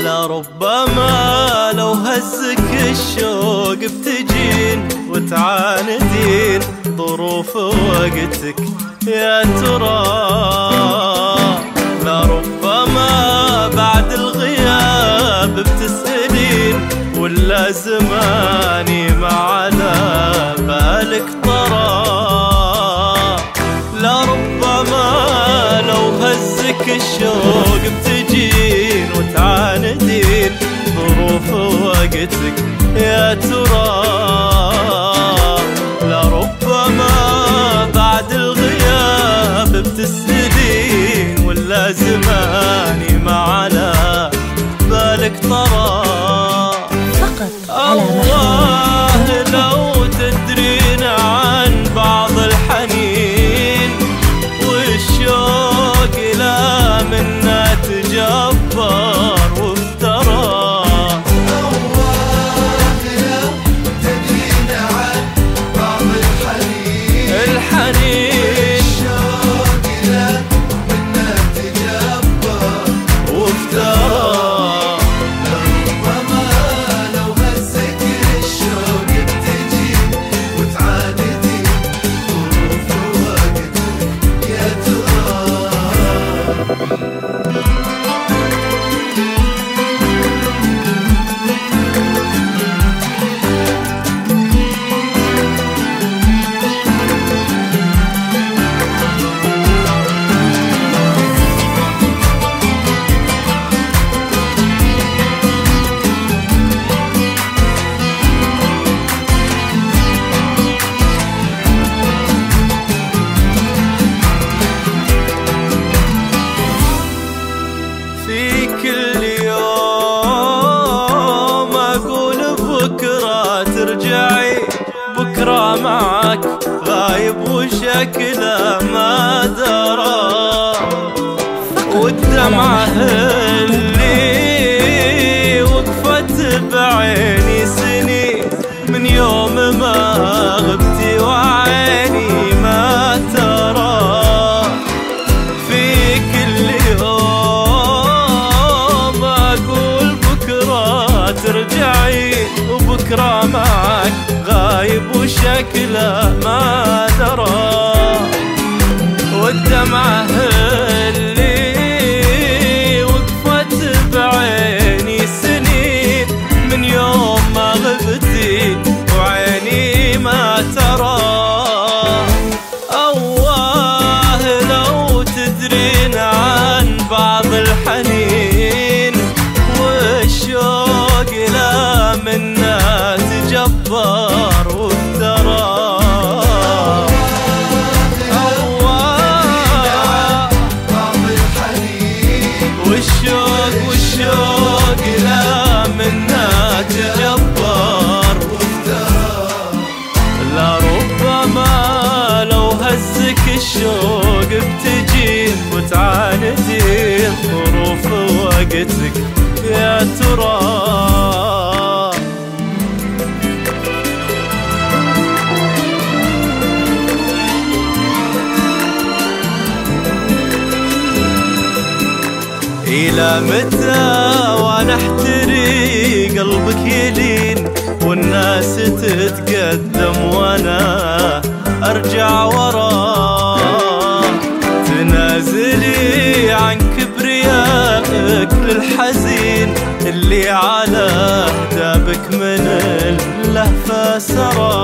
لربما لو هزك الشوق بتجين وتعاندين ظروف وقتك يا ترى. لربما بعد الغياب بتسألين ولا زماني ما على بالك طرى. لربما لو هزك الشوق بتجين وتعاندين ظروف وقتك يا ترى. لربما بعد الغياب بتسألين ولا زماني ما على بالك طرى. الله لو تدرين عن بعض الحنين والشوق لا منا تجبر وافترى. الله لو تدرين عن بعض الحنين والشوق لا منا تجبر وافترى. في كل يوم أقول بكرة ترجعي، بكرة معك غايب وشكله ما درى. والدمعة اللي وقفت بعيني سنين من يوم ما غبتي وعيني ما ترى. في كل يوم أقول بكرة ترجعي وبكرة معك غايب وشكله ما درى. والدمعة اللي وقفت بعيني سنين من يوم ما غبتي وعيني ما ترى. أواه لو تدرين عن بعض الحنين والشوق لا منا تجبر وافترى. والشوق لا منا تجبر وافترى. لربما لو هزك الشوق بتجين وتعاندين ظروف وقتك يا ترى. إلى متى وانا احتري قلبك يلين والناس تتقدم وانا ارجع وراه. تنازلي عن كبريائك للحزين اللي على هدابك من اللهفة سرى.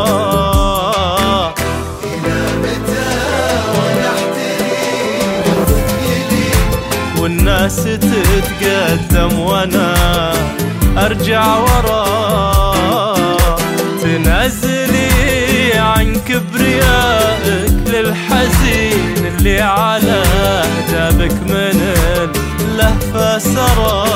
والناس تتقدم وانا ارجع وراه. تنزلي عن كبريائك للحزين اللي على هدابك من اللهفة سرى.